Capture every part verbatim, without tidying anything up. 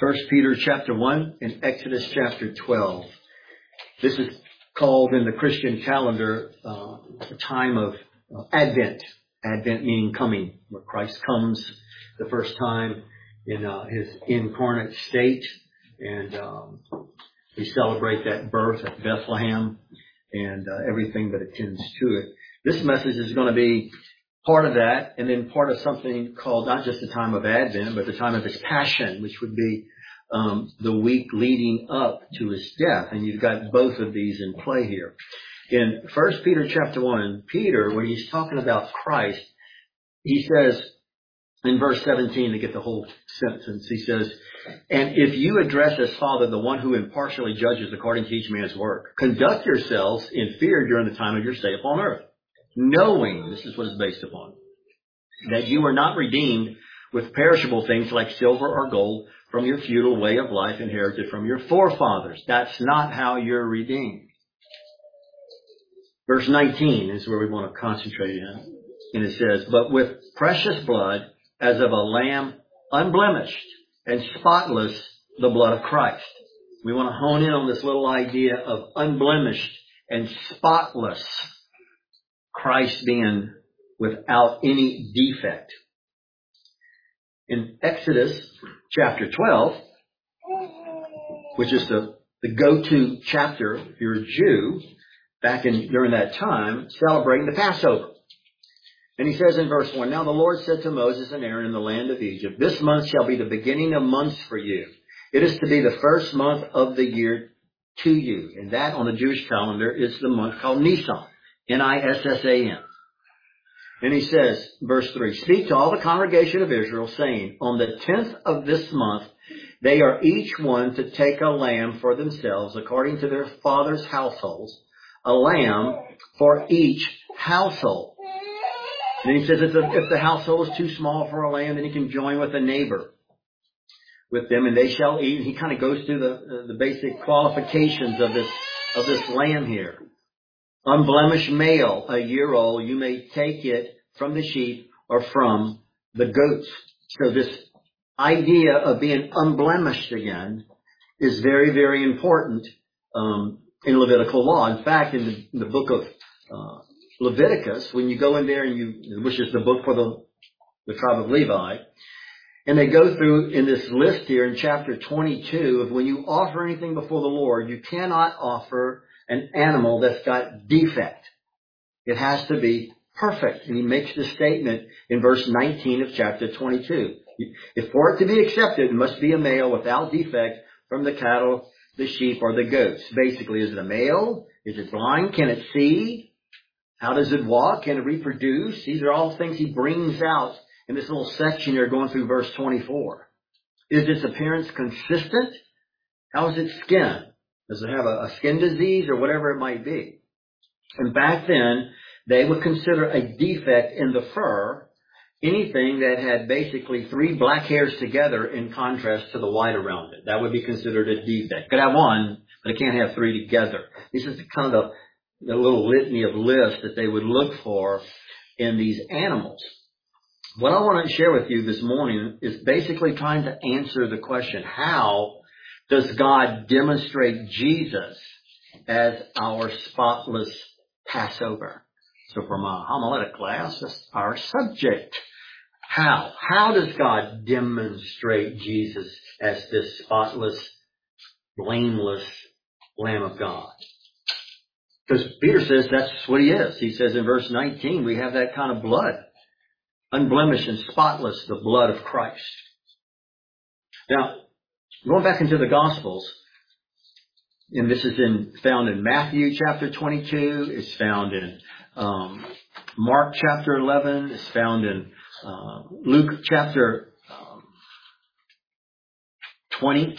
First Peter chapter one and Exodus chapter twelve. This is called in the Christian calendar uh, a time of uh, Advent. Advent meaning coming, where Christ comes the first time in uh, his incarnate state. And um, we celebrate that birth at Bethlehem and uh, everything that attends to it. This message is going to be part of that, and then part of something called not just the time of Advent, but the time of his passion, which would be um, the week leading up to his death. And you've got both of these in play here. In First Peter chapter one, Peter, when he's talking about Christ, he says in verse seventeen, to get the whole sentence, he says, "And if you address as Father the one who impartially judges according to each man's work, conduct yourselves in fear during the time of your stay upon earth, knowing," this is what it's based upon, "that you are not redeemed with perishable things like silver or gold from your feudal way of life inherited from your forefathers." That's not how you're redeemed. Verse nineteen is where we want to concentrate in. And it says, "But with precious blood, as of a lamb, unblemished and spotless, the blood of Christ." We want to hone in on this little idea of unblemished and spotless. Christ being without any defect. In Exodus chapter twelve, which is the, the go-to chapter if you're a Jew, back in during that time, celebrating the Passover. And he says in verse one, "Now the Lord said to Moses and Aaron in the land of Egypt, this month shall be the beginning of months for you. It is to be the first month of the year to you." And that on the Jewish calendar is the month called Nisan. N I S S A N. And he says, verse three, "Speak to all the congregation of Israel, saying, on the tenth of this month, they are each one to take a lamb for themselves, according to their father's households, a lamb for each household." And he says if the, if the household is too small for a lamb, then he can join with a neighbor with them, and they shall eat. And he kind of goes through the, the basic qualifications of this, of this lamb here. "Unblemished male, a year old, you may take it from the sheep or from the goats." So this idea of being unblemished again is very, very important um, in Levitical law. In fact, in the, in the book of uh, Leviticus, when you go in there and you, which is the book for the, the tribe of Levi, and they go through in this list here in chapter twenty-two of when you offer anything before the Lord, you cannot offer an animal that's got defect. It has to be perfect. And he makes the statement in verse nineteen of chapter twenty-two. If for it to be accepted, it must be a male without defect from the cattle, the sheep, or the goats. Basically, is it a male? Is it blind? Can it see? How does it walk? Can it reproduce? These are all things he brings out in this little section here going through verse twenty-four. Is its appearance consistent? How is its skin? Does it have a, a skin disease or whatever it might be? And back then, they would consider a defect in the fur anything that had basically three black hairs together in contrast to the white around it. That would be considered a defect. Could have one, but it can't have three together. This is kind of the little litany of lists that they would look for in these animals. What I want to share with you this morning is basically trying to answer the question, how does God demonstrate Jesus as our spotless Passover? So for my homiletic class, that's our subject. How? How does God demonstrate Jesus as this spotless, blameless Lamb of God? Because Peter says that's what he is. He says in verse nineteen, we have that kind of blood. Unblemished and spotless, the blood of Christ. Now, going back into the Gospels, and this is in, found in Matthew chapter twenty-two, it's found in um, Mark chapter eleven, it's found in uh, Luke chapter um, twenty,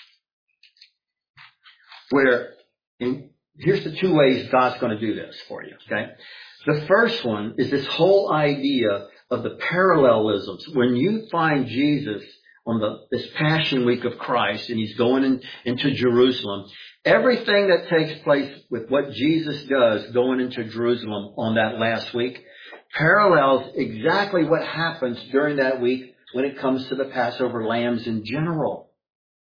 where, in, here's the two ways God's going to do this for you, okay? The first one is this whole idea of the parallelisms. When you find Jesus on the this Passion Week of Christ, and he's going in, into Jerusalem, everything that takes place with what Jesus does going into Jerusalem on that last week parallels exactly what happens during that week when it comes to the Passover lambs in general.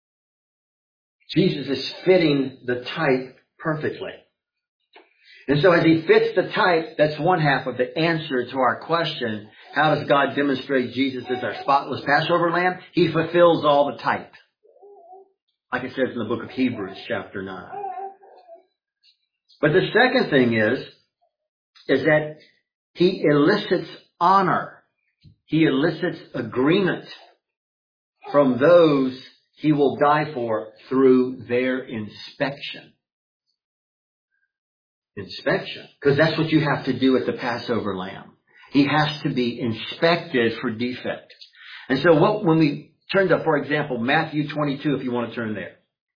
Jesus is fitting the type perfectly. And so as he fits the type, that's one half of the answer to our question, how does God demonstrate Jesus as our spotless Passover lamb? He fulfills all the type. Like it says in the book of Hebrews, chapter nine. But the second thing is, is that he elicits honor. He elicits agreement from those he will die for through their inspection. Inspection. Because that's what you have to do with the Passover lamb. He has to be inspected for defect. And so what, when we turn to, for example, Matthew twenty-two, if you want to turn there.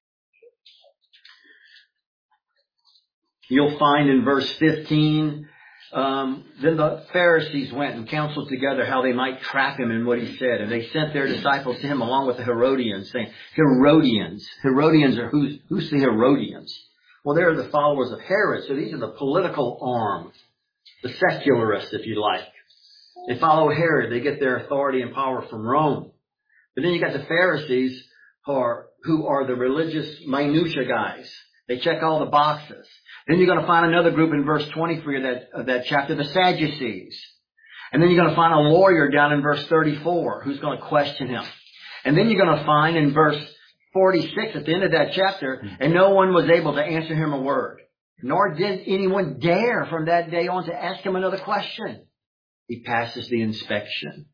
You'll find in verse fifteen, um, then the Pharisees went and counseled together how they might trap him in what he said. And they sent their disciples to him along with the Herodians, saying, Herodians. Herodians are who's, who's the Herodians? Well, they're the followers of Herod. So these are the political arm, the secularists, if you like. They follow Herod. They get their authority and power from Rome. But then you got the Pharisees who are, who are the religious minutia guys. They check all the boxes. Then you're going to find another group in verse twenty-three of that, of that chapter, the Sadducees. And then you're going to find a lawyer down in verse thirty-four who's going to question him. And then you're going to find in verse forty-six at the end of that chapter, and no one was able to answer him a word. Nor did anyone dare from that day on to ask him another question. He passes the inspection.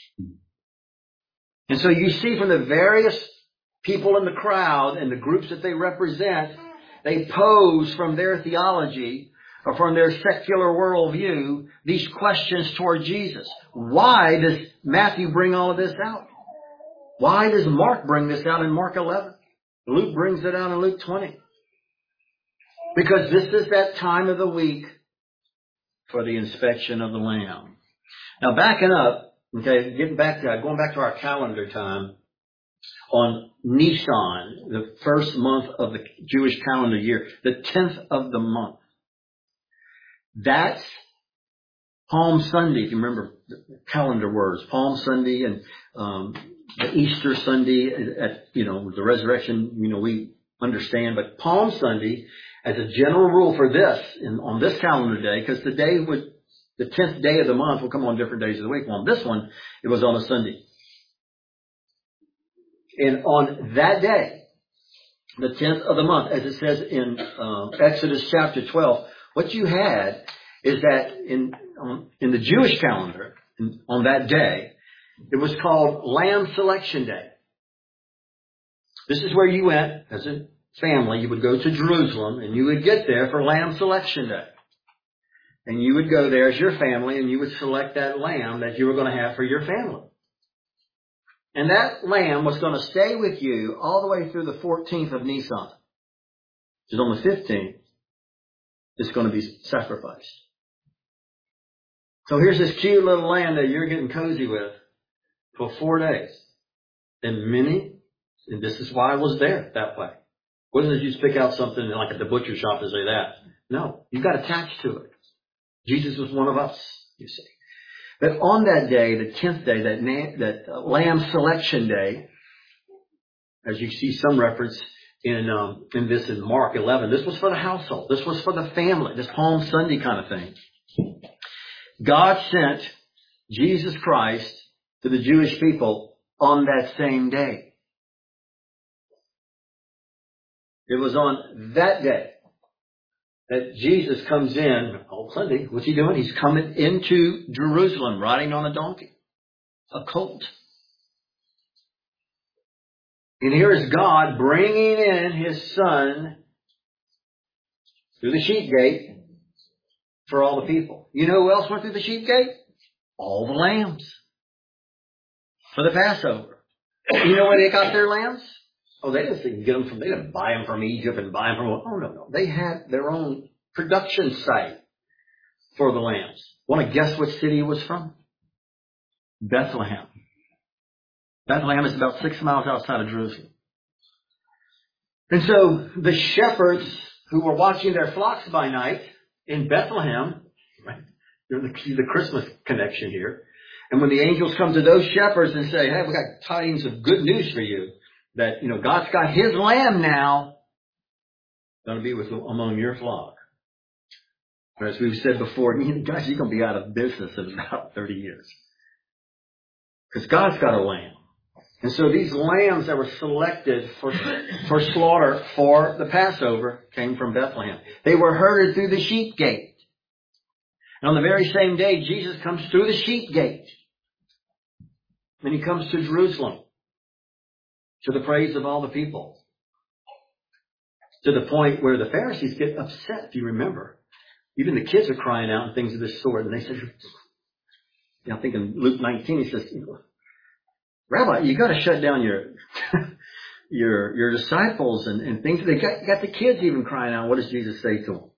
And so you see from the various people in the crowd and the groups that they represent, they pose from their theology or from their secular worldview these questions toward Jesus. Why does Matthew bring all of this out? Why does Mark bring this out in Mark eleven? Luke brings it out in Luke twenty. Because this is that time of the week for the inspection of the Lamb. Now backing up, okay, getting back to, going back to our calendar time, on Nisan, the first month of the Jewish calendar year, the tenth of the month. That's Palm Sunday, if you remember the calendar words. Palm Sunday and um, the Easter Sunday, at, you know, the resurrection, you know, we understand. But Palm Sunday, as a general rule for this, in, on this calendar day, because the day would, the tenth day of the month will come on different days of the week. Well, on this one, it was on a Sunday. And on that day, the tenth of the month, as it says in um, Exodus chapter twelve, what you had is that in um, in the Jewish calendar, in, on that day, it was called Lamb Selection Day. This is where you went as a family. You would go to Jerusalem and you would get there for Lamb Selection Day. And you would go there as your family and you would select that lamb that you were going to have for your family. And that lamb was going to stay with you all the way through the fourteenth of Nisan. Which is on the fifteenth. It's going to be sacrificed. So here's this cute little lamb that you're getting cozy with for four days. And many, and this is why I was there that way. Wasn't it you just pick out something like at the butcher shop and say that? No, you got attached to it. Jesus was one of us, you see. But on that day, the tenth day, that, na- that uh, Lamb Selection Day, as you see some reference in um, in this in Mark eleven, this was for the household. This was for the family. This Palm Sunday kind of thing. God sent Jesus Christ to the Jewish people on that same day. It was on that day that Jesus comes in, Palm Sunday. What's he doing? He's coming into Jerusalem riding on a donkey, a colt. And here is God bringing in his son through the sheep gate for all the people. You know who else went through the sheep gate? All the lambs for the Passover. You know where they got their lambs? Oh, they didn't get them from, they didn't buy them from Egypt and buy them from, oh no, no. They had their own production site for the lambs. Want to guess which city it was from? Bethlehem. Bethlehem is about six miles outside of Jerusalem. And so the shepherds who were watching their flocks by night in Bethlehem, right? You're the, the Christmas connection here. And when the angels come to those shepherds and say, hey, we got tidings of good news for you. that, you know, God's got his lamb now going to be with among your flock. But as we've said before, guys, you're going to be out of business in about thirty years. Because God's got a lamb. And so these lambs that were selected for, for slaughter for the Passover came from Bethlehem. They were herded through the sheep gate. And on the very same day, Jesus comes through the sheep gate. And he comes to Jerusalem, to the praise of all the people. To the point where the Pharisees get upset, if you remember. Even the kids are crying out and things of this sort. And they say, you know, I think in Luke nineteen, he says, Rabbi, you got to shut down your your your disciples and, and things. They got, got the kids even crying out. What does Jesus say to them?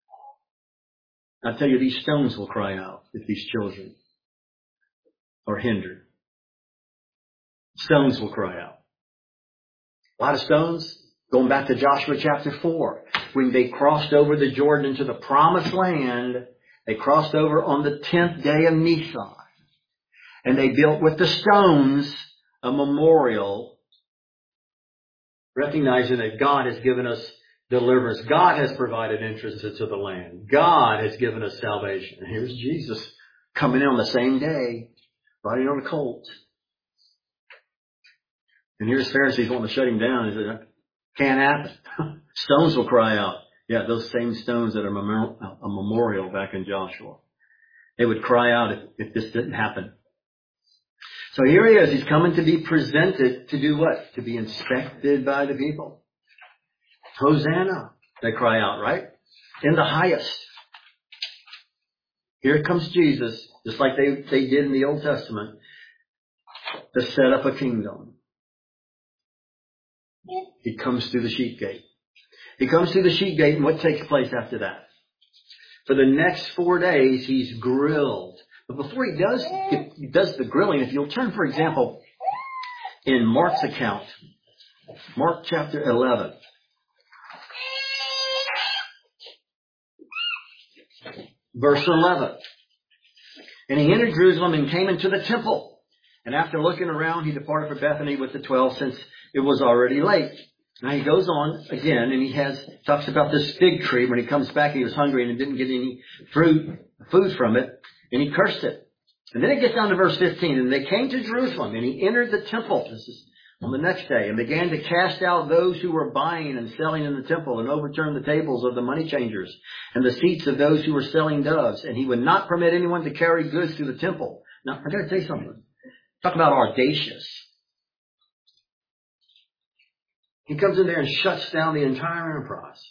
I tell you, these stones will cry out if these children are hindered. Stones will cry out. A lot of stones. Going back to Joshua chapter four, when they crossed over the Jordan into the promised land, they crossed over on the tenth day of Nisan. And they built with the stones a memorial, recognizing that God has given us deliverance. God has provided entrance into the land. God has given us salvation. And here's Jesus coming in on the same day, riding on a colt. And here's Pharisees wanting to shut him down. He said, can't happen. Stones will cry out. Yeah, those same stones that are a memorial back in Joshua. They would cry out if, if this didn't happen. So here he is. He's coming to be presented to do what? To be inspected by the people. Hosanna, they cry out, right? In the highest. Here comes Jesus, just like they, they did in the Old Testament, to set up a kingdom. He comes through the sheep gate. He comes through the sheep gate, and what takes place after that? For the next four days, he's grilled. But before he does, he does the grilling, if you'll turn, for example, in Mark's account, Mark chapter eleven. Verse eleven. And he entered Jerusalem and came into the temple. And after looking around, he departed for Bethany with the twelve, since it was already late. Now he goes on again, and he has talks about this fig tree. When he comes back, he was hungry and didn't get any fruit, food from it, and he cursed it. And then it gets down to verse fifteen. And they came to Jerusalem, and he entered the temple. This is on the next day, and began to cast out those who were buying and selling in the temple, and overturn the tables of the money changers and the seats of those who were selling doves. And he would not permit anyone to carry goods through the temple. Now, I got to tell you something. Talk about audacious. He comes in there and shuts down the entire enterprise.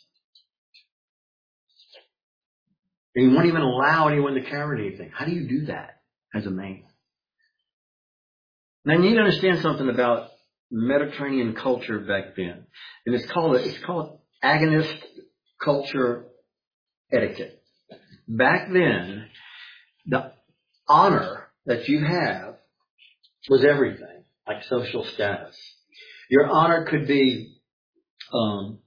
And he won't even allow anyone to carry anything. How do you do that as a man? Now, you need to understand something about Mediterranean culture back then. And it's called, it's called agonist culture etiquette. Back then, the honor that you have was everything, like social status. Your honor could be um,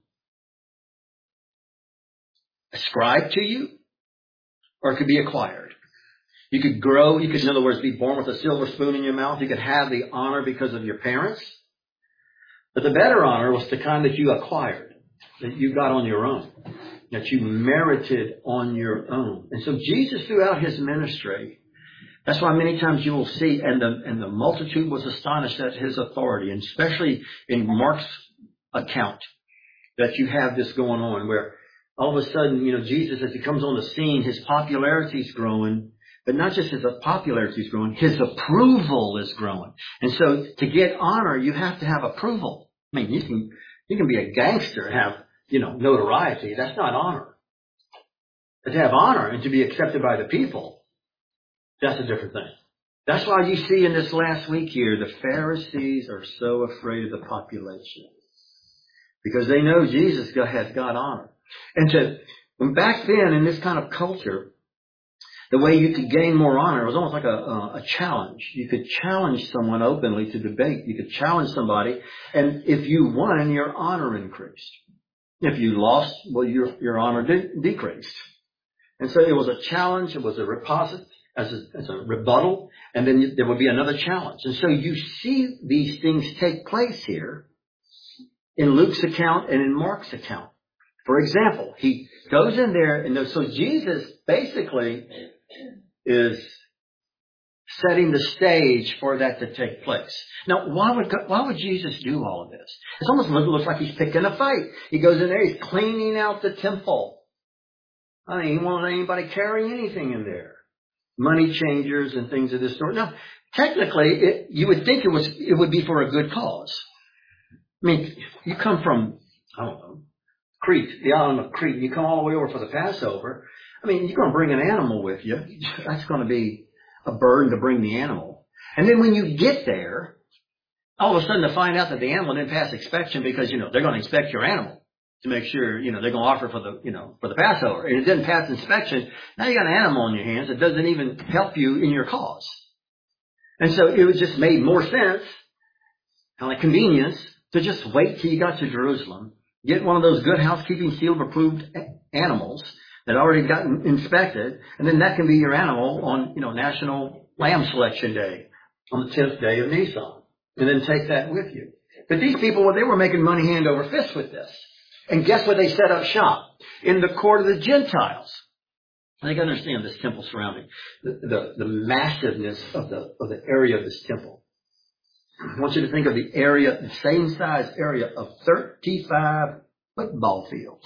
ascribed to you, or it could be acquired. You could grow, you could, in other words, be born with a silver spoon in your mouth. You could have the honor because of your parents. But the better honor was the kind that you acquired, that you got on your own, that you merited on your own. And so Jesus, throughout his ministry, that's why many times you will see, and the and the multitude was astonished at his authority, and especially in Mark's account, that you have this going on, where all of a sudden, you know, Jesus, as he comes on the scene, his popularity is growing, but not just his popularity is growing, his approval is growing. And so to get honor, you have to have approval. I mean, you can you can be a gangster and have, you know, notoriety. That's not honor. But to have honor and to be accepted by the people, that's a different thing. That's why you see in this last week here, the Pharisees are so afraid of the population. Because they know Jesus has got honor. And to, when back then in this kind of culture, the way you could gain more honor was almost like a, a, a challenge. You could challenge someone openly to debate. You could challenge somebody. And if you won, your honor increased. If you lost, well, your, your honor de- decreased. And so it was a challenge. It was a reposit. As a, as a rebuttal, and then there will be another challenge. And so you see these things take place here in Luke's account and in Mark's account. For example, he goes in there, and so Jesus basically is setting the stage for that to take place. Now, why would God, why would Jesus do all of this? It almost looks like he's picking a fight. He goes in there, he's cleaning out the temple. I mean, he won't let anybody carry anything in there. Money changers and things of this sort. Now, technically, it, you would think it was it would be for a good cause. I mean, you come from, I don't know, Crete, the island of Crete. You come all the way over for the Passover. I mean, you're going to bring an animal with you. That's going to be a burden to bring the animal. And then when you get there, all of a sudden to find out that the animal didn't pass inspection because, you know, they're going to inspect your animal to make sure, you know, they're going to offer for the, you know, for the Passover. And it didn't pass inspection. Now you got an animal in your hands that doesn't even help you in your cause. And so it was just made more sense, kind of like convenience, to just wait till you got to Jerusalem, get one of those good housekeeping seal of approved animals that already gotten inspected, and then that can be your animal on, you know, National Lamb Selection Day on the tenth day of Nisan, and then take that with you. But these people, well, they were making money hand over fist with this. And guess where they set up shop? In the court of the Gentiles. I think I understand this temple surrounding, the, the, the massiveness of the, of the area of this temple. I want you to think of the area, the same size area of thirty-five football fields.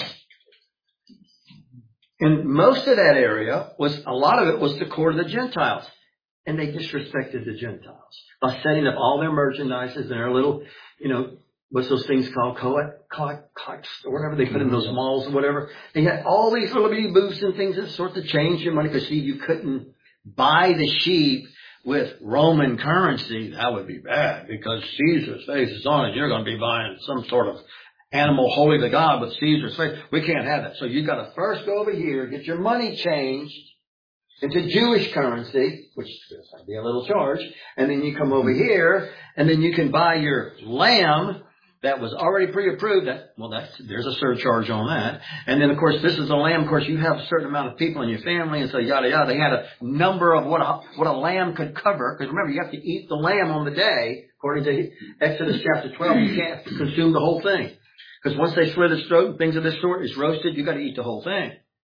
And most of that area was, a lot of it was the court of the Gentiles. And they disrespected the Gentiles by setting up all their merchandises and their little, you know, what's those things called? Collect, collect, collect, or whatever they put in those malls or whatever. They had all these little bitty booths and things that sort of change your money. Because see, you couldn't buy the sheep with Roman currency. That would be bad because Caesar's face is on it. You're going to be buying some sort of animal holy to God with Caesar's face. We can't have that. So you've got to first go over here, get your money changed into Jewish currency, which would be a little charge. And then you come over here, and then you can buy your lamb that was already pre-approved. That, well, that's, there's a surcharge on that. And then, of course, this is a lamb. Of course, you have a certain amount of people in your family, and so yada, yada. They had a number of what a, what a lamb could cover. Because remember, you have to eat the lamb on the day. According to Exodus chapter twelve, you can't consume the whole thing. Because once they slit its throat and things of this sort, it's roasted, you got to eat the whole thing.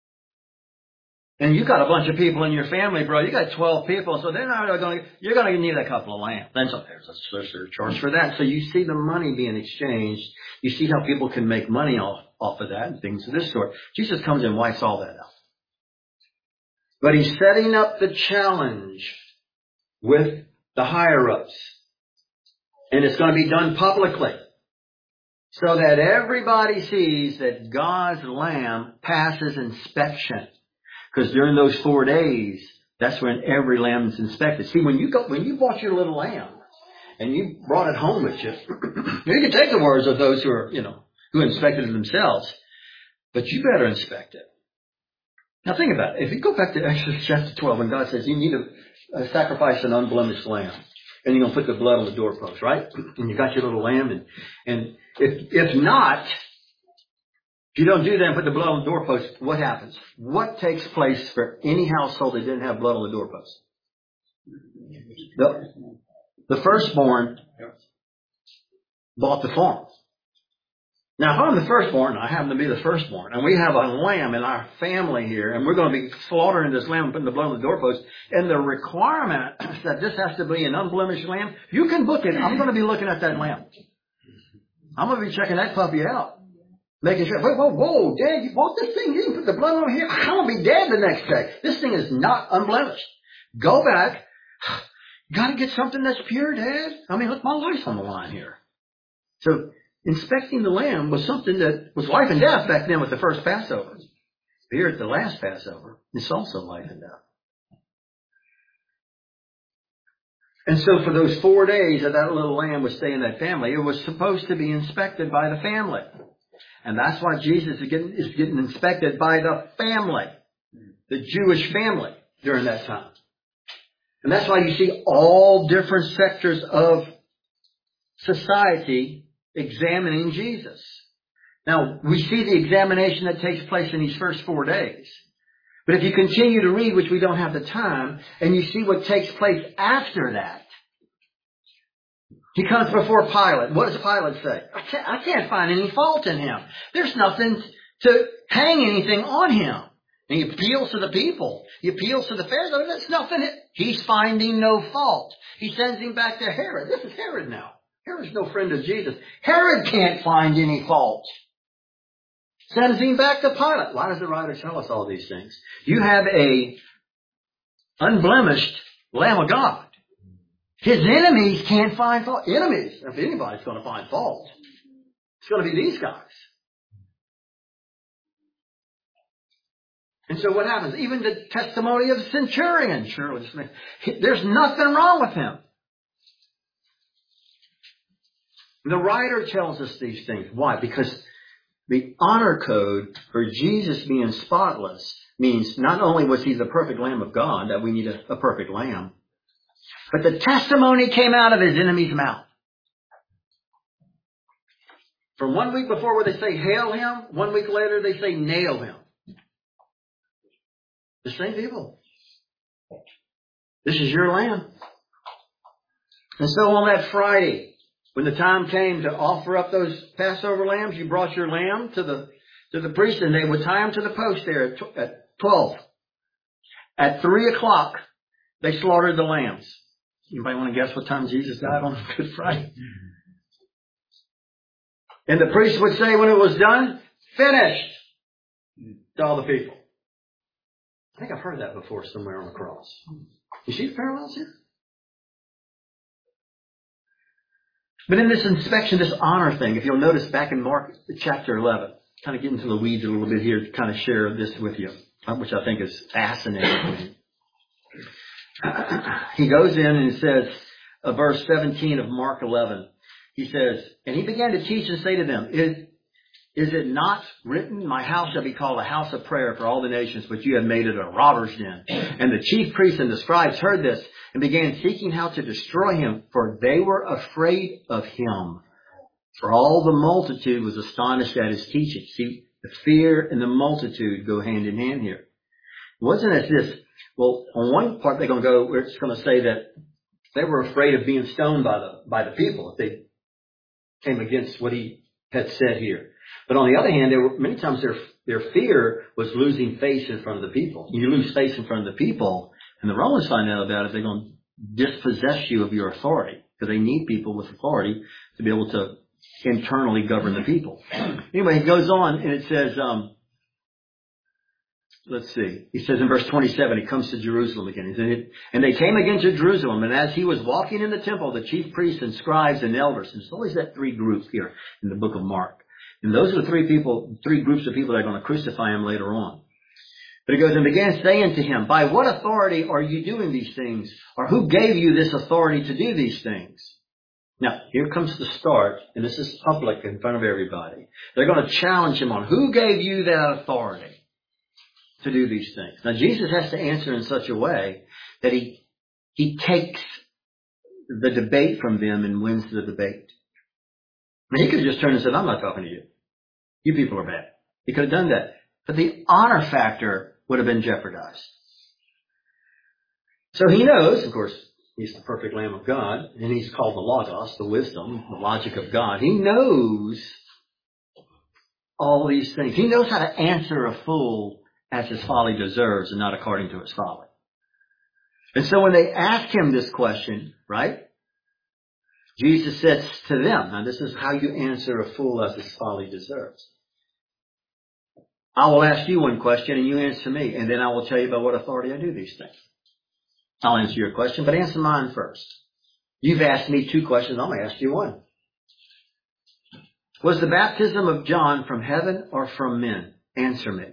And you got a bunch of people in your family, bro. You got twelve people, so they're not going to, you're going to need a couple of lambs. Then so there's a surcharge for that. So you see the money being exchanged. You see how people can make money off, off of that and things of this sort. Jesus comes and wipes all that out. But he's setting up the challenge with the higher-ups. And it's going to be done publicly. So that everybody sees that God's lamb passes inspection. Because during those four days, that's when every lamb is inspected. See, when you go, when you bought your little lamb and you brought it home with you, you can take the words of those who are, you know, who inspected it themselves, but you better inspect it. Now think about it. If you go back to Exodus chapter twelve, when God says you need to uh, sacrifice an unblemished lamb, and you're going to put the blood on the doorpost, right? And you got your little lamb, and and if if not, if you don't do that and put the blood on the doorpost, what happens? What takes place for any household that didn't have blood on the doorpost? The, the firstborn bought the farm. Now, if I'm the firstborn, I happen to be the firstborn, and we have a lamb in our family here, and we're going to be slaughtering this lamb and putting the blood on the doorpost, and the requirement that this has to be an unblemished lamb, you can book it. I'm going to be looking at that lamb. I'm going to be checking that puppy out. Making sure, whoa, whoa, whoa, Dad, you bought this thing? You didn't put the blood over here? I'm going to be dead the next day. This thing is not unblemished. Go back. Got to get something that's pure, Dad. I mean, look, my life's on the line here. So, inspecting the lamb was something that was life and death back then with the first Passover. Here at the last Passover, it's also life and death. And so for those four days that that little lamb would stay in that family, it was supposed to be inspected by the family. And that's why Jesus is getting, is getting inspected by the family, the Jewish family during that time. And that's why you see all different sectors of society examining Jesus. Now, we see the examination that takes place in these first four days. But if you continue to read, which we don't have the time, and you see what takes place after that, He comes before Pilate. What does Pilate say? I can't, I can't find any fault in him. There's nothing to hang anything on him. And he appeals to the people. He appeals to the Pharisees. There's nothing. He's finding no fault. He sends him back to Herod. This is Herod now. Herod's no friend of Jesus. Herod can't find any fault. Sends him back to Pilate. Why does the writer tell us all these things? You have a unblemished Lamb of God. His enemies can't find fault. Enemies, if anybody's going to find fault, it's going to be these guys. And so what happens? Even the testimony of the centurion, surely, there's nothing wrong with him. The writer tells us these things. Why? Because the honor code for Jesus being spotless means not only was he the perfect Lamb of God, that we need a, a perfect lamb, but the testimony came out of his enemy's mouth. From one week before where they say hail him, one week later they say nail him. The same people. This is your lamb. And so on that Friday, when the time came to offer up those Passover lambs, you brought your lamb to the to the priest, and they would tie him to the post there at, tw- at twelve. At three o'clock, they slaughtered the lambs. Anybody want to guess what time Jesus died on Good Friday? And the priest would say when it was done, finished, to all the people. I think I've heard that before somewhere on the cross. You see the parallels here? But in this inspection, this honor thing, if you'll notice back in Mark chapter eleven, kind of get into the weeds a little bit here to kind of share this with you, which I think is fascinating. He goes in and says, uh, verse seventeen of Mark eleven, he says, and he began to teach and say to them, is, is it not written, my house shall be called a house of prayer for all the nations, but you have made it a robber's den? And the chief priests and the scribes heard this and began seeking how to destroy him, for they were afraid of him. For all the multitude was astonished at his teaching. See, the fear and the multitude go hand in hand here. It wasn't as this, well, on one part they're going to go, where it's going to say that they were afraid of being stoned by the, by the people if they came against what he had said here. But on the other hand, there were many times their their fear was losing face in front of the people. You lose face in front of the people, and the Romans find out about it, they're going to dispossess you of your authority, because they need people with authority to be able to internally govern the people. Anyway, he goes on, and it says, um, let's see, he says in verse twenty-seven, he comes to Jerusalem again. He said, and they came again to Jerusalem, and as he was walking in the temple, the chief priests and scribes and elders, and there's always that three groups here in the book of Mark. And those are the three people, three groups of people that are going to crucify him later on. But he goes and began saying to him, by what authority are you doing these things? Or who gave you this authority to do these things? Now, here comes the start, and this is public in front of everybody. They're going to challenge him on who gave you that authority to do these things. Now, Jesus has to answer in such a way that he, he takes the debate from them and wins the debate. I mean, he could have just turned and said, I'm not talking to you. You people are bad. He could have done that. But the honor factor would have been jeopardized. So he knows, of course, he's the perfect Lamb of God, and he's called the Logos, the wisdom, the logic of God. He knows all these things. He knows how to answer a fool as his folly deserves and not according to his folly. And so when they ask him this question, right? Jesus says to them, now this is how you answer a fool as his folly deserves. I will ask you one question and you answer me, and then I will tell you by what authority I do these things. I'll answer your question, but answer mine first. You've asked me two questions, I'm going to ask you one. Was the baptism of John from heaven or from men? Answer me.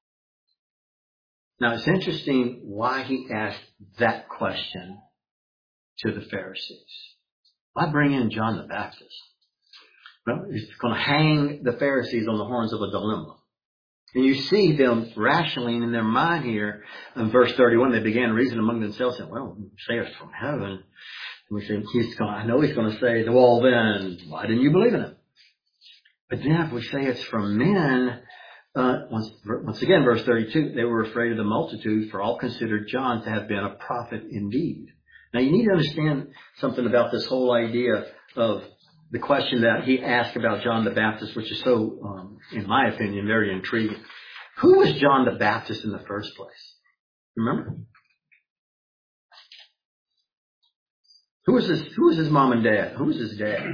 Now it's interesting why he asked that question to the Pharisees. Why bring in John the Baptist? Well, he's going to hang the Pharisees on the horns of a dilemma. And you see them rationing in their mind here in verse thirty-one. They began to reason among themselves, saying, well, we say it's from heaven. And we say, he's going, I know he's going to say, well, then, why didn't you believe in him? But then if we say it's from men, uh, once, once again, verse thirty-two, they were afraid of the multitude, for all considered John to have been a prophet indeed. Now, you need to understand something about this whole idea of the question that he asked about John the Baptist, which is so, um, in my opinion, very intriguing. Who was John the Baptist in the first place? Remember? Who was his, who was his mom and dad? Who was his dad?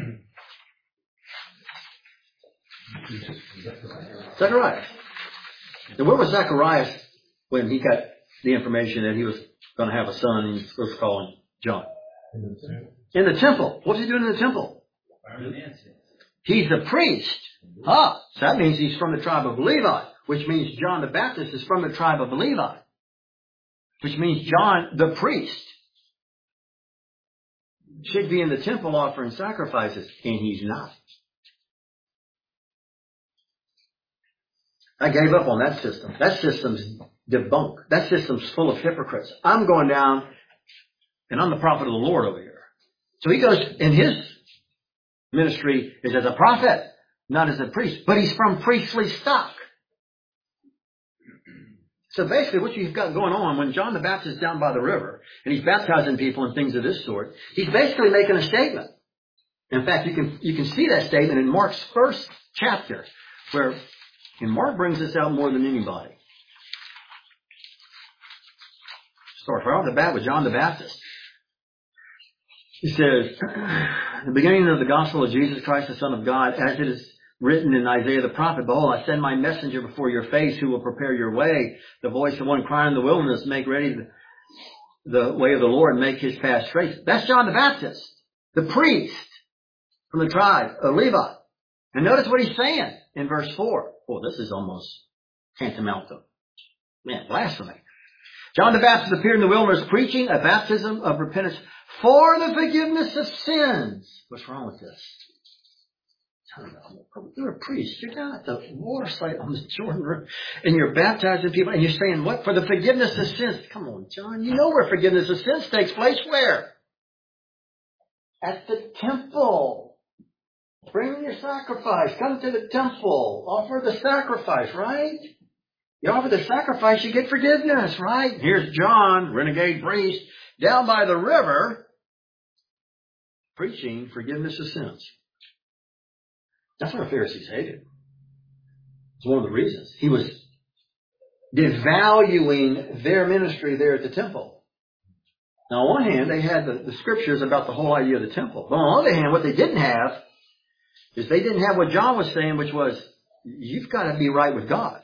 Zacharias. And where was Zacharias when he got the information that he was going to have a son and he was supposed to call him John? In the temple. In the temple. What's he doing in the temple? He's the priest. Ah, so that means he's from the tribe of Levi, which means John the Baptist is from the tribe of Levi, which means John the priest should be in the temple offering sacrifices, and he's not. I gave up on that system. That system's debunked. That system's full of hypocrites. I'm going down, and I'm the prophet of the Lord over here. So he goes, in his ministry is as a prophet, not as a priest, but he's from priestly stock. So basically what you've got going on when John the Baptist is down by the river and he's baptizing people and things of this sort, he's basically making a statement. In fact, you can you can see that statement in Mark's first chapter, where and Mark brings this out more than anybody. Start right off the bat with John the Baptist. He says, the beginning of the gospel of Jesus Christ, the Son of God, as it is written in Isaiah the prophet, behold, I send my messenger before your face who will prepare your way. The voice of one crying in the wilderness, make ready the, the way of the Lord, make his path straight. That's John the Baptist, the priest from the tribe of Levi. And notice what he's saying in verse four. Well, this is almost tantamount to, man, blasphemy. John the Baptist appeared in the wilderness preaching a baptism of repentance for the forgiveness of sins. What's wrong with this? You're a priest. You're down at the water site on the Jordan River, and you're baptizing people, and you're saying, what? For the forgiveness of sins. Come on, John. You know where forgiveness of sins takes place. Where? At the temple. Bring your sacrifice. Come to the temple. Offer the sacrifice, right? You offer the sacrifice, you get forgiveness, right? Here's John, renegade priest, down by the river, preaching forgiveness of sins. That's what the Pharisees hated. It's one of the reasons. He was devaluing their ministry there at the temple. Now, on one hand, they had the, the scriptures about the whole idea of the temple. But on the other hand, what they didn't have is they didn't have what John was saying, which was, you've got to be right with God.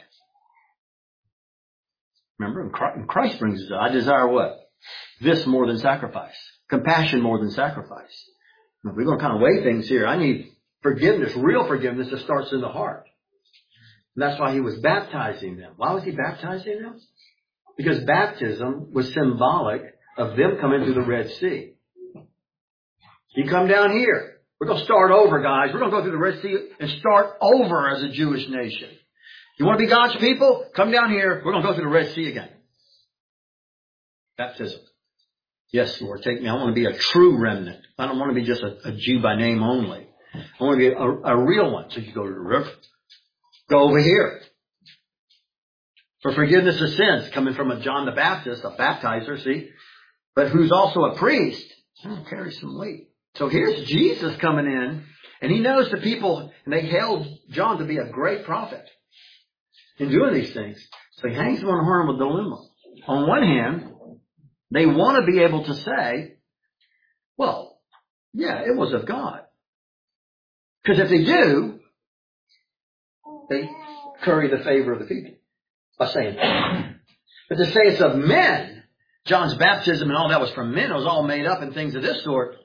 Remember, and Christ brings us, I desire what? This more than sacrifice. Compassion more than sacrifice. Now, if we're going to kind of weigh things here, I need forgiveness, real forgiveness that starts in the heart. And that's why he was baptizing them. Why was he baptizing them? Because baptism was symbolic of them coming through the Red Sea. You come down here. We're going to start over, guys. We're going to go through the Red Sea and start over as a Jewish nation. You want to be God's people? Come down here. We're going to go through the Red Sea again. Baptism. Yes, Lord, take me. I want to be a true remnant. I don't want to be just a, a Jew by name only. I want to be a, a real one. So you go to the river. Go over here. For forgiveness of sins, coming from a John the Baptist, a baptizer, see? But who's also a priest. He'll carry some weight. So here's Jesus coming in, and he knows the people, and they held John to be a great prophet in doing these things. So he hangs them on the horn with a dilemma. On one hand, they want to be able to say, well, yeah, it was of God. Because if they do, they curry the favor of the people by saying that. But to say it's of men, John's baptism and all that was from men, it was all made up and things of this sort,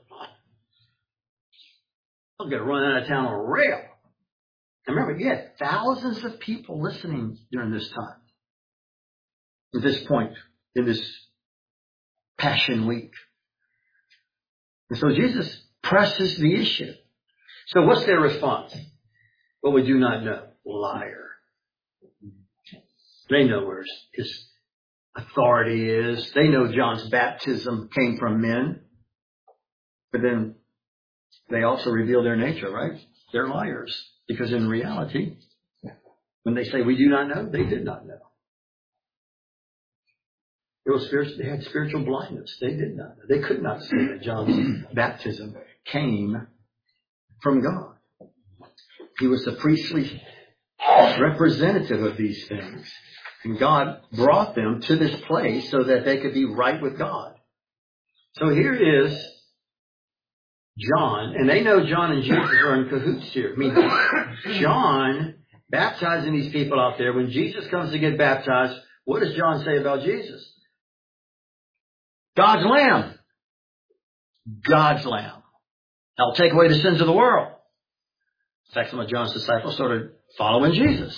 I'll get run out of town on a rail. And remember, you had thousands of people listening during this time. At this point, in this Passion Week. And so Jesus presses the issue. So what's their response? Well, we do not know. Liar. They know where his authority is. They know John's baptism came from men. But then they also reveal their nature, right? They're liars. Because in reality, when they say we do not know, they did not know. It was spiritual, they had spiritual blindness. They did not know. They could not see that John's baptism came from God. He was the priestly representative of these things. And God brought them to this place so that they could be right with God. So here is John, and they know John and Jesus are in cahoots here. I mean, John baptizing these people out there. When Jesus comes to get baptized, what does John say about Jesus? God's Lamb. God's Lamb. That'll take away the sins of the world. In fact, some of John's disciples started following Jesus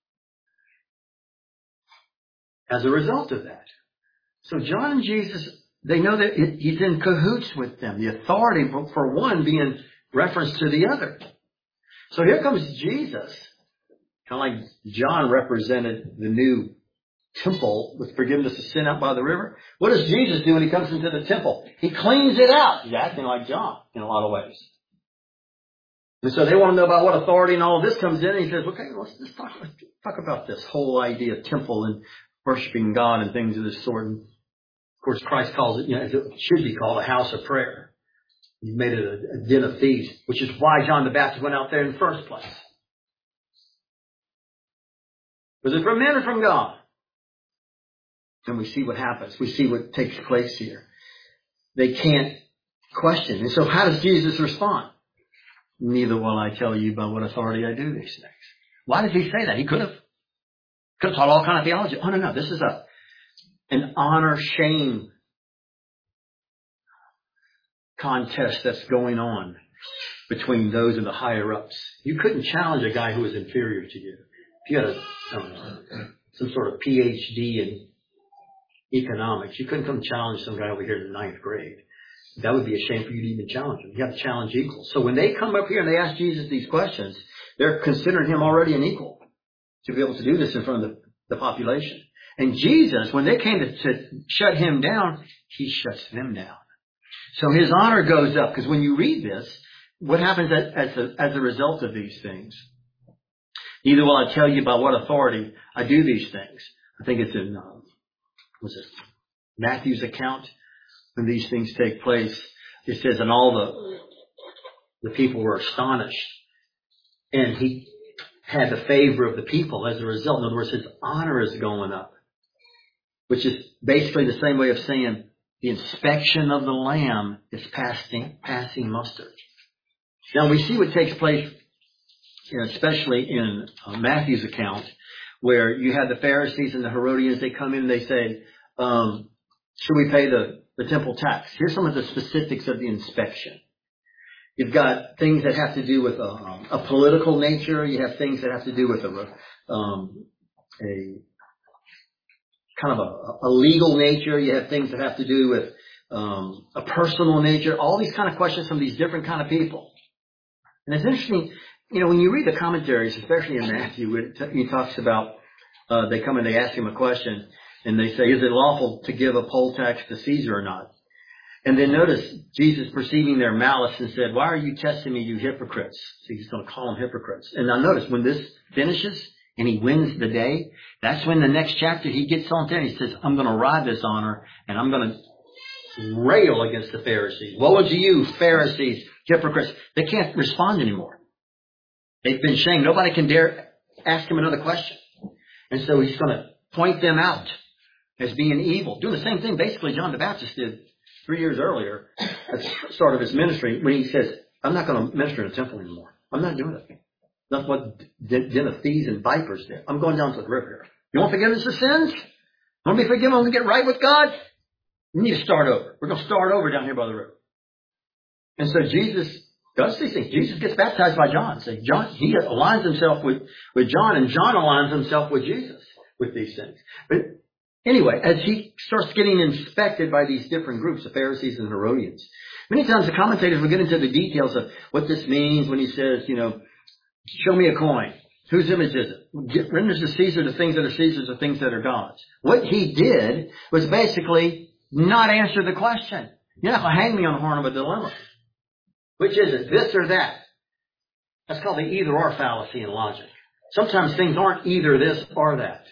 as a result of that. So John and Jesus, they know that he's in cahoots with them. The authority for one being reference to the other. So here comes Jesus. Kind of like John represented the new temple with forgiveness of sin out by the river. What does Jesus do when he comes into the temple? He cleans it out. He's acting like John in a lot of ways. And so they want to know about what authority and all of this comes in. And he says, okay, let's, let's talk, let's talk about this whole idea of temple and worshiping God and things of this sort. And of course, Christ calls it, you know, it should be called a house of prayer. He made it a, a den of thieves, which is why John the Baptist went out there in the first place. Was it from men or from God? And we see what happens. We see what takes place here. They can't question. And so how does Jesus respond? Neither will I tell you by what authority I do these things. Why does he say that? He could have, could have taught all kind of theology. Oh, no, no. This is a an honor-shame contest that's going on between those in the higher-ups. You couldn't challenge a guy who was inferior to you. If you had a, I don't know, some sort of P H D in economics, you couldn't come challenge some guy over here in the ninth grade. That would be a shame for you to even challenge him. You have to challenge equals. So when they come up here and they ask Jesus these questions, they're considering him already an equal to be able to do this in front of the, the population. And Jesus, when they came to, to shut him down, he shuts them down. So his honor goes up, because when you read this, what happens as, as, a, as a result of these things? Neither will I tell you by what authority I do these things. I think it's in, uh, what's it, Matthew's account. When these things take place, it says, and all the the people were astonished. And he had the favor of the people as a result. In other words, his honor is going up. Which is basically the same way of saying the inspection of the Lamb is passing, passing muster. Now we see what takes place, you know, especially in uh, Matthew's account, where you have the Pharisees and the Herodians. They come in and they say, um, should we pay the The temple tax? Here's some of the specifics of the inspection. You've got things that have to do with a, a political nature. You have things that have to do with a, um, a kind of a, a legal nature. You have things that have to do with um, a personal nature. All these kind of questions from these different kind of people. And it's interesting, you know, when you read the commentaries, especially in Matthew, he talks about uh, they come and they ask him a question. And they say, is it lawful to give a poll tax to Caesar or not? And then notice Jesus perceiving their malice and said, why are you testing me, you hypocrites? So he's going to call them hypocrites. And now notice when this finishes and he wins the day, that's when the next chapter he gets on there and he says, I'm going to ride this honor and I'm going to rail against the Pharisees. Woe unto you, Pharisees, hypocrites. They can't respond anymore. They've been shamed. Nobody can dare ask him another question. And so he's going to point them out as being evil. Doing the same thing basically John the Baptist did three years earlier at the start of his ministry when he says, I'm not going to minister in a temple anymore. I'm not doing it. That's what den of thieves and vipers did. I'm going down to the river here. You want forgiveness of sins? You want to be forgiven? Want to get right with God? You need to start over. We're going to start over down here by the river. And so Jesus does these things. Jesus gets baptized by John. So John, he aligns himself with, with John, and John aligns himself with Jesus with these things. But anyway, as he starts getting inspected by these different groups, the Pharisees and Herodians, many times the commentators will get into the details of what this means when he says, you know, show me a coin. Whose image is it? Get, renders to Caesar the things that are Caesar's, the things that are God's. What he did was basically not answer the question. You're not going to hang me on the horn of a dilemma. Which is it, this or that? That's called the either-or fallacy in logic. Sometimes things aren't either this or that.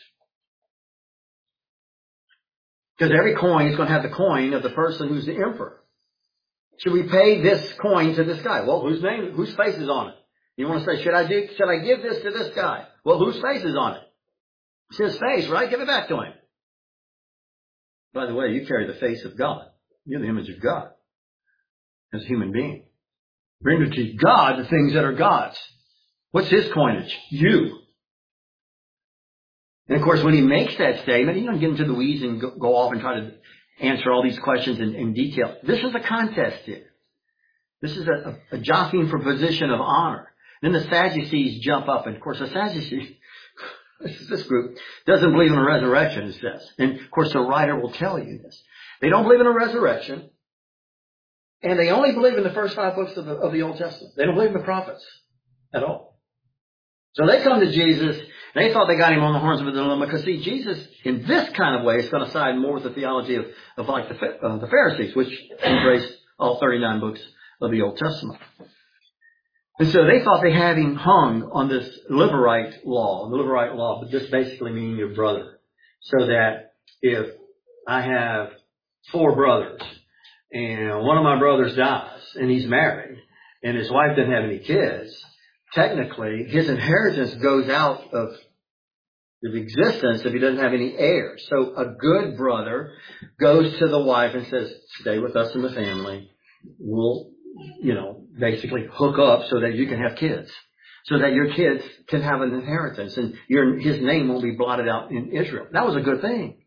Because every coin is going to have the coin of the person who's the emperor. Should we pay this coin to this guy? Well, whose name, whose face is on it? You want to say, should I do, should I give this to this guy? Well, whose face is on it? It's his face, right? Give it back to him. By the way, you carry the face of God. You're the image of God as a human being. Render to God the things that are God's. What's his coinage? You. And of course, when he makes that statement, he doesn't get into the weeds and go, go off and try to answer all these questions in, in detail. This is a contest here. This is a, a, a jockeying for position of honor. Then the Sadducees jump up. And of course, the Sadducees, this is this group, doesn't believe in a resurrection, it says. And of course, the writer will tell you this. They don't believe in a resurrection. And they only believe in the first five books of the, of the Old Testament. They don't believe in the prophets at all. So they come to Jesus, and they thought they got him on the horns of a dilemma, because see, Jesus, in this kind of way, is going to side more with the theology of, of like the, uh, the Pharisees, which embrace all thirty-nine books of the Old Testament. And so they thought they had him hung on this Levirate law. The Levirate law, but this basically meaning your brother. So that if I have four brothers, and one of my brothers dies, and he's married, and his wife doesn't have any kids, technically, his inheritance goes out of of existence if he doesn't have any heirs. So a good brother goes to the wife and says, stay with us in the family. We'll, you know, basically hook up so that you can have kids. So that your kids can have an inheritance and your, his name won't be blotted out in Israel. That was a good thing.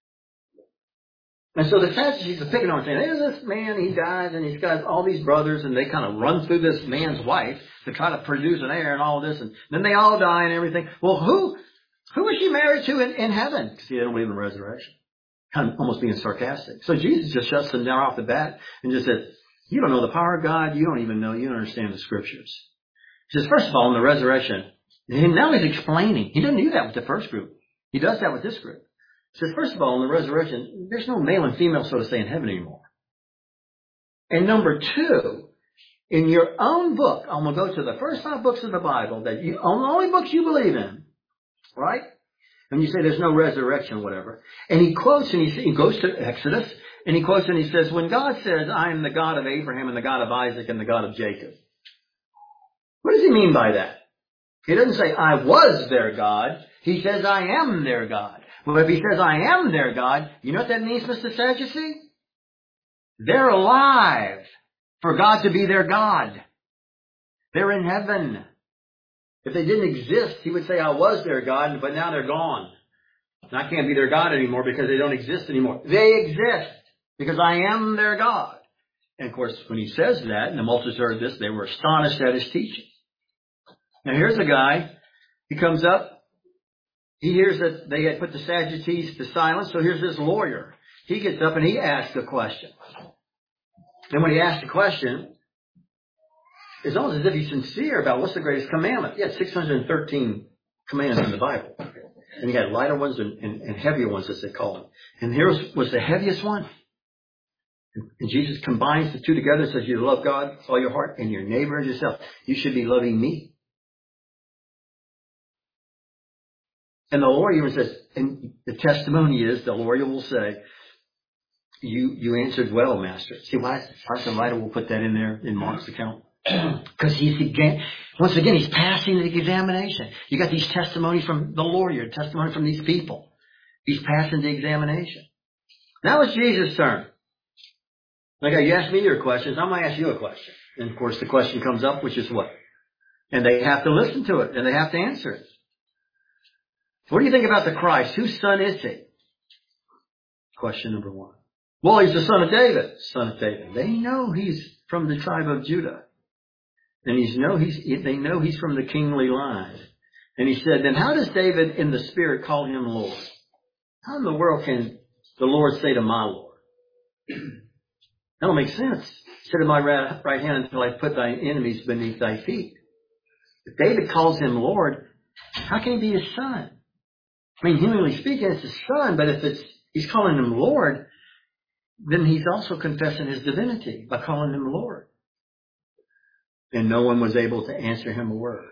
And so the Sadducees are picking on saying, there's this man, he dies, and he's got all these brothers, and they kind of run through this man's wife to try to produce an heir and all this, and then they all die and everything. Well, who who is she married to in, in heaven? See, they don't believe in the resurrection. Kind of almost being sarcastic. So Jesus just shuts them down off the bat and just says, you don't know the power of God. You don't even know. You don't understand the scriptures. He says, first of all, in the resurrection, and now he's explaining. He didn't do that with the first group. He does that with this group. He says, first of all, in the resurrection, there's no male and female, so to say, in heaven anymore. And number two, in your own book, I'm going to go to the first five books of the Bible, that you, on the only books you believe in, right? And you say there's no resurrection, whatever. And he quotes, and he, he goes to Exodus, and he quotes, and he says, when God says, I am the God of Abraham and the God of Isaac and the God of Jacob, what does he mean by that? He doesn't say, I was their God. He says, I am their God. Well, if he says, I am their God, you know what that means, Mister Sadducee? They're alive for God to be their God. They're in heaven. If they didn't exist, he would say, I was their God, but now they're gone. And I can't be their God anymore because they don't exist anymore. They exist because I am their God. And of course, when he says that, and the multitudes heard this, they were astonished at his teaching. Now here's a guy, he comes up, he hears that they had put the Sadducees to silence, so here's this lawyer. He gets up and he asks a question. Then when he asks the question, it's almost as if he's sincere about what's the greatest commandment. He had six hundred thirteen commands in the Bible. And he had lighter ones and, and, and heavier ones, as they call them. And here was, was the heaviest one. And Jesus combines the two together and says, you love God with all your heart and your neighbor as yourself. You should be loving me. And the lawyer even says, and the testimony is, the lawyer will say, you you answered well, Master. See, why the writer will put that in there in Mark's account? Because he's, again, once again, he's passing the examination. You got these testimonies from the lawyer, testimony from these people. He's passing the examination. Now it's Jesus' turn. Okay, you asked me your questions. I'm going to ask you a question. And of course, the question comes up, which is what? And they have to listen to it, and they have to answer it. What do you think about the Christ? Whose son is he? Question number one. Well, he's the son of David. Son of David. They know he's from the tribe of Judah. And he's know he's, they know he's from the kingly line. And he said, then how does David in the spirit call him Lord? How in the world can the Lord say to my Lord? That don't make sense. Sit at my right hand until I put thy enemies beneath thy feet. If David calls him Lord, how can he be his son? I mean, humanly speaking, it's his son, but if it's he's calling him Lord, then he's also confessing his divinity by calling him Lord. And no one was able to answer him a word.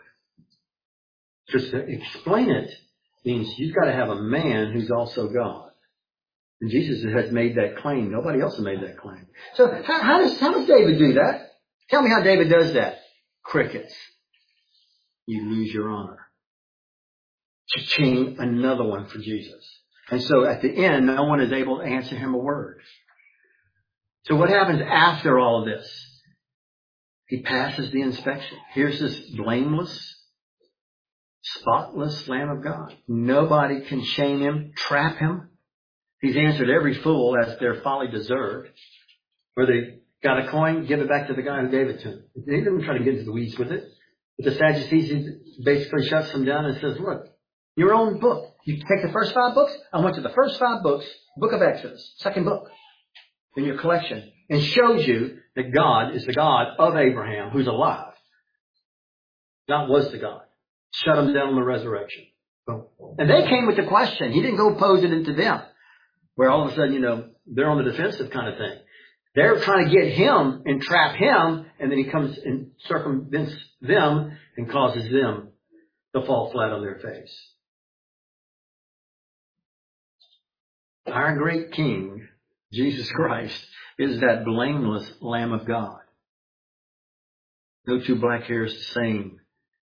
Just to explain it means you've got to have a man who's also God. And Jesus has made that claim. Nobody else has made that claim. So how, how does how does David do that? Tell me how David does that. Crickets. You lose your honor. Cha-ching, another one for Jesus. And so at the end, no one is able to answer him a word. So what happens after all of this? He passes the inspection. Here's this blameless, spotless Lamb of God. Nobody can shame him, trap him. He's answered every fool as their folly deserved. Where they got a coin, give it back to the guy who gave it to him. He didn't try to get into the weeds with it. But the Sadducees, he basically shuts them down and says, look, your own book. You take the first five books. I went to the first five books, book of Exodus, second book in your collection, and shows you that God is the God of Abraham who's alive. God was the God. Shut them down on the resurrection. And they came with the question. He didn't go pose it into them, where all of a sudden, you know, they're on the defensive kind of thing. They're trying to get him and trap him, and then he comes and circumvents them and causes them to fall flat on their face. Our great King, Jesus Christ, is that blameless Lamb of God. No two black hairs the same,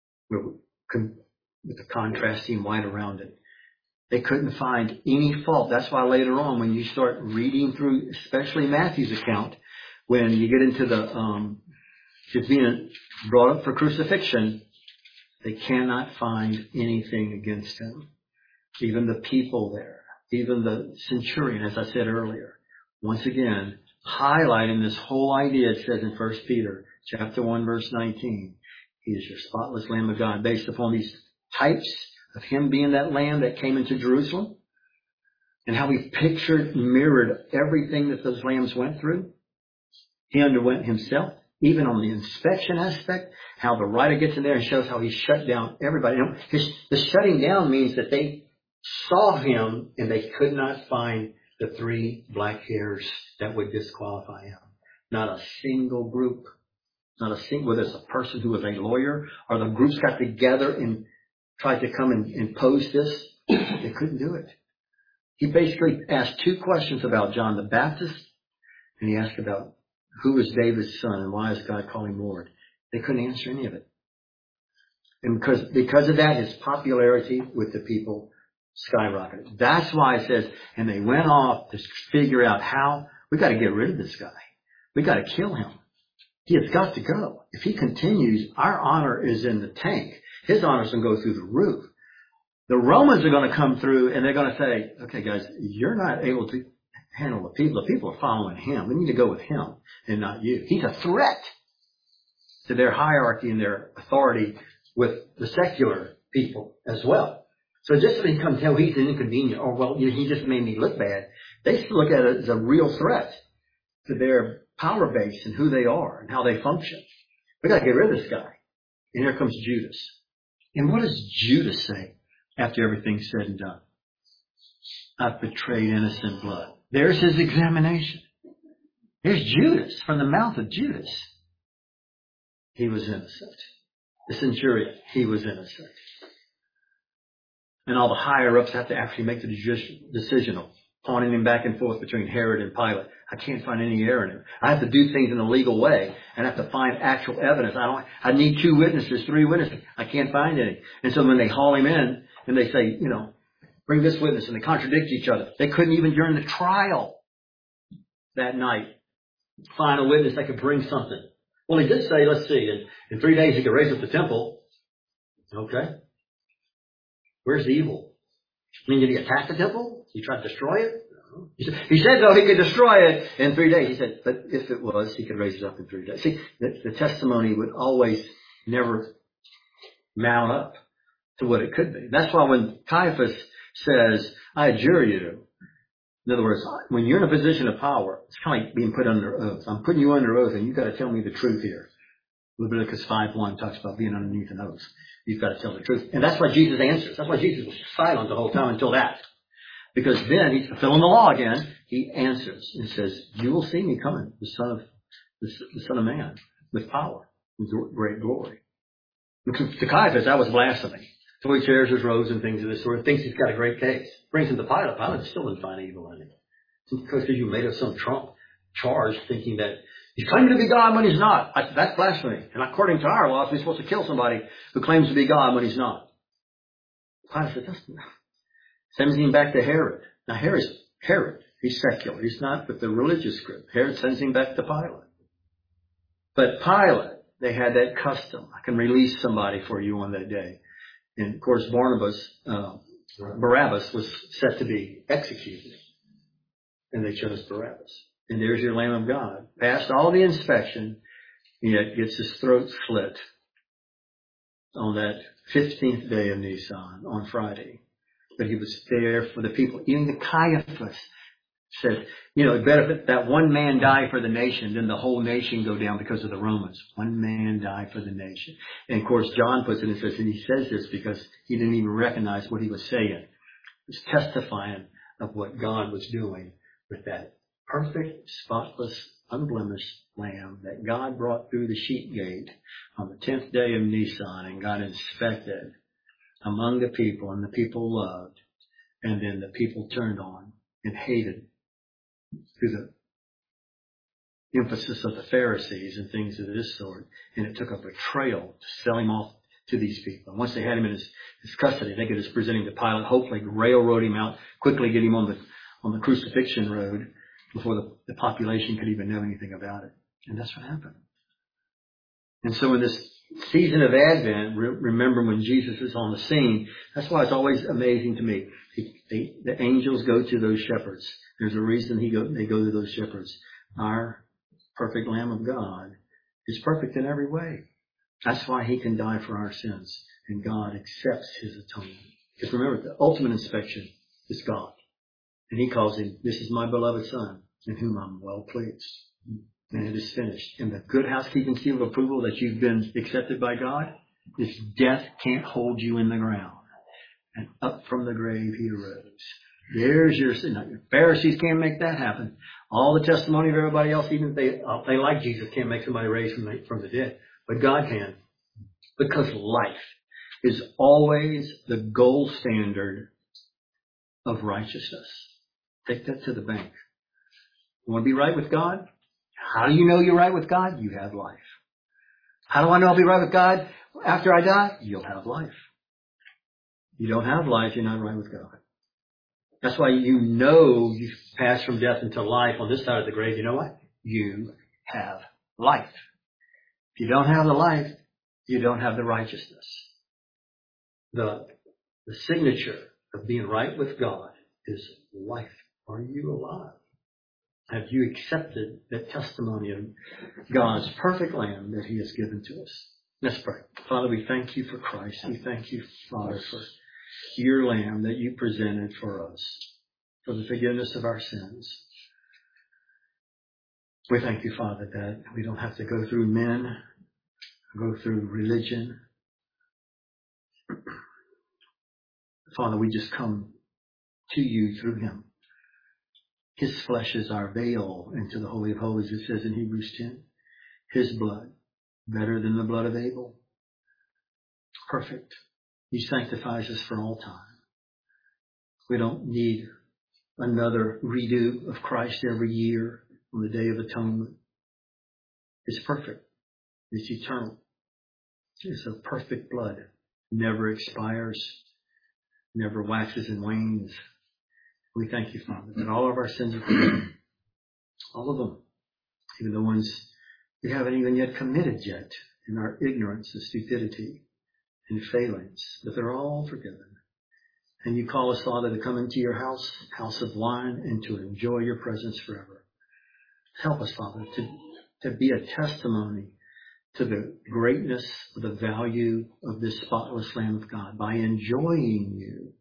with the contrasting white around it. They couldn't find any fault. That's why later on, when you start reading through, especially Matthew's account, when you get into the um, just being brought up for crucifixion, they cannot find anything against him. Even the people there, even the centurion, as I said earlier, once again, highlighting this whole idea. It says in First Peter chapter one, verse nineteen, he is your spotless Lamb of God, based upon these types of him being that lamb that came into Jerusalem, and how he pictured, mirrored everything that those lambs went through. He underwent himself, even on the inspection aspect, how the writer gets in there and shows how he shut down everybody. You know, his, the shutting down means that they saw him and they could not find the three black hairs that would disqualify him. Not a single group, not a single, whether it's a person who was a lawyer or the groups got together and tried to come and, and pose this, they couldn't do it. He basically asked two questions about John the Baptist, and he asked about who is David's son and why is God calling him Lord. They couldn't answer any of it. And because, because of that, his popularity with the people skyrocketed. That's why it says, and they went off to figure out how, we got to get rid of this guy. We got to kill him. He has got to go. If he continues, our honor is in the tank. His honor is going to go through the roof. The Romans are going to come through and they're going to say, okay, guys, you're not able to handle the people. The people are following him. We need to go with him and not you. He's a threat to their hierarchy and their authority with the secular people as well. So just so they come tell he's an inconvenient, or well, you know, he just made me look bad, they still look at it as a real threat to their power base and who they are and how they function. We got to get rid of this guy. And here comes Judas. And what does Judas say after everything's said and done? I've betrayed innocent blood. There's his examination. Here's Judas, from the mouth of Judas. He was innocent. The centurion, he was innocent. And all the higher-ups have to actually make the decision of pawning him back and forth between Herod and Pilate. I can't find any error in him. I have to do things in a legal way and have to find actual evidence. I don't. I need two witnesses, three witnesses. I can't find any. And so when they haul him in and they say, you know, bring this witness, and they contradict each other. They couldn't even during the trial that night find a witness that could bring something. Well, he did say, let's see, in, in three days he could raise up the temple. Okay. Where's the evil? I mean, did he attack the temple? He tried to destroy it? No. He said, he said, though, he could destroy it in three days. He said, but if it was, he could raise it up in three days. See, the, the testimony would always never mount up to what it could be. That's why when Caiaphas says, I adjure you, in other words, when you're in a position of power, it's kind of like being put under oath. I'm putting you under oath, and you've got to tell me the truth here. Leviticus five one talks about being underneath an oath. You've got to tell the truth. And that's why Jesus answers. That's why Jesus was silent the whole time until that. Because then he's fulfilling the law again. He answers and says, you will see me coming, the Son of, the Son of Man, with power and great glory. And to, to Caiaphas, that was blasphemy. So he shares his robes and things of this sort. Thinks he's got a great case. Brings him to Pilate. Pilate still didn't find evil in him. Because you made up some Trump charge thinking that he's claiming to be God when he's not. I, that's blasphemy. And according to our laws, we're supposed to kill somebody who claims to be God when he's not. Pilate said, that's not. Sends him back to Herod. Now Herod's Herod. He's secular. He's not with the religious group. Herod sends him back to Pilate. But Pilate, they had that custom. I can release somebody for you on that day. And of course, Barnabas, uh, Barabbas was set to be executed. And they chose Barabbas. And there's your Lamb of God. Passed all the inspection, yet gets his throat slit on that fifteenth day of Nisan, on Friday. But he was there for the people. Even the Caiaphas said, you know, better that one man die for the nation than the whole nation go down because of the Romans. One man die for the nation. And of course, John puts it and says, and he says this because he didn't even recognize what he was saying. He was testifying of what God was doing with that perfect, spotless, unblemished lamb that God brought through the sheep gate on the tenth day of Nisan and got inspected among the people, and the people loved, and then the people turned on and hated through the emphasis of the Pharisees and things of this sort. And it took a betrayal to sell him off to these people. And once they had him in his, his custody, they could just present him to Pilate, hopefully railroad him out, quickly get him on the on the crucifixion road before the, the population could even know anything about it. And that's what happened. And so in this season of Advent, re- remember when Jesus is on the scene, that's why it's always amazing to me. He, they, the angels go to those shepherds. There's a reason he go, they go to those shepherds. Our perfect Lamb of God is perfect in every way. That's why he can die for our sins. And God accepts his atonement. Because remember, the ultimate inspection is God. And he calls him, this is my beloved Son, in whom I'm well pleased. And it is finished. And the good housekeeping seal of approval that you've been accepted by God is death can't hold you in the ground. And up from the grave he arose. There's your sin. Now, the Pharisees can't make that happen. All the testimony of everybody else, even if they, uh, they like Jesus, can't make somebody raised from the, from the dead. But God can. Because life is always the gold standard of righteousness. Take that to the bank. You want to be right with God? How do you know you're right with God? You have life. How do I know I'll be right with God after I die? You'll have life. You don't have life, you're not right with God. That's why you know you've passed from death into life on this side of the grave. You know what? You have life. If you don't have the life, you don't have the righteousness. The, the signature of being right with God is life. Are you alive? Have you accepted the testimony of God's perfect Lamb that he has given to us? Let's pray. Father, we thank you for Christ. We thank you, Father, for your Lamb that you presented for us, for the forgiveness of our sins. We thank you, Father, that we don't have to go through men, go through religion. Father, we just come to you through him. His flesh is our veil into the Holy of Holies, it says in Hebrews ten. His blood, better than the blood of Abel. Perfect. He sanctifies us for all time. We don't need another redo of Christ every year on the Day of Atonement. It's perfect. It's eternal. It's a perfect blood. Never expires. Never waxes and wanes. We thank you, Father, that all of our sins are forgiven. All of them. Even the ones we haven't even yet committed yet in our ignorance and stupidity and failings. But they're all forgiven. And you call us, Father, to come into your house, house of wine, and to enjoy your presence forever. Help us, Father, to, to be a testimony to the greatness of the value of this spotless Lamb of God by enjoying you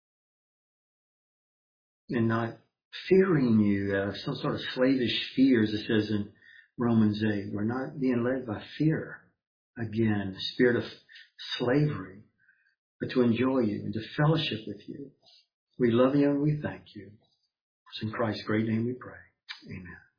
and not fearing you out of some sort of slavish fear, as it says in Romans eight. We're not being led by fear. Again, the spirit of slavery, but to enjoy you and to fellowship with you. We love you and we thank you. It's in Christ's great name we pray. Amen.